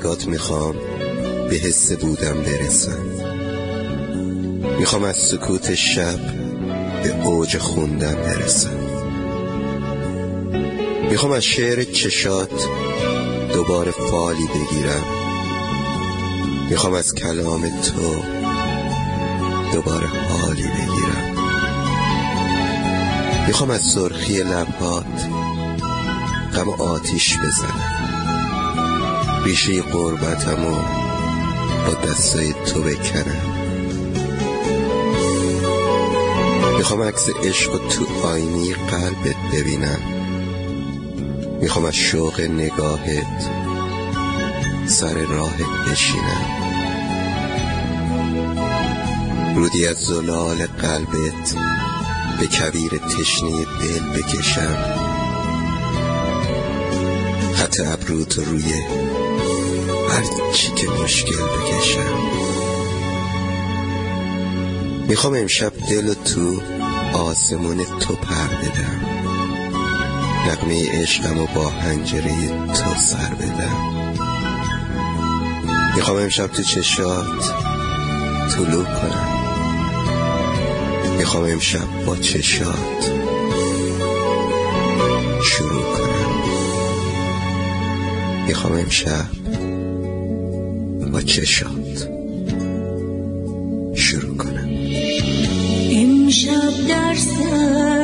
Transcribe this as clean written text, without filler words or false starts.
چشات میخوام به حس بودم برسم. میخوام از سکوت شب به اوج خوندم برسم. میخوام از شعر چشات دوباره فالی بگیرم. میخوام از کلام تو دوباره حالی بگیرم. میخوام از سرخی لبهات غم آتیش بزنم. ریشه غربتمو با دستای تو بکنم. میخوام عکس عشق تو آینه قلبت ببینم. میخوام از شوق نگاهت سر راهت بشینم. رودی از زلال قلبت به کویر تشنه دل بکشم. خط ابروت روی هر چی که مشکل بکشم. میخوام امشب دل تو آسمون تو پر بدم. نغمه عشقمو با حنجره تو سر بدم. میخوام امشب تو چشات طلوع کنم. میخوام امشب با چشات شروع کنم. میخوام امشب با چشات شروع کنم. امشب در سر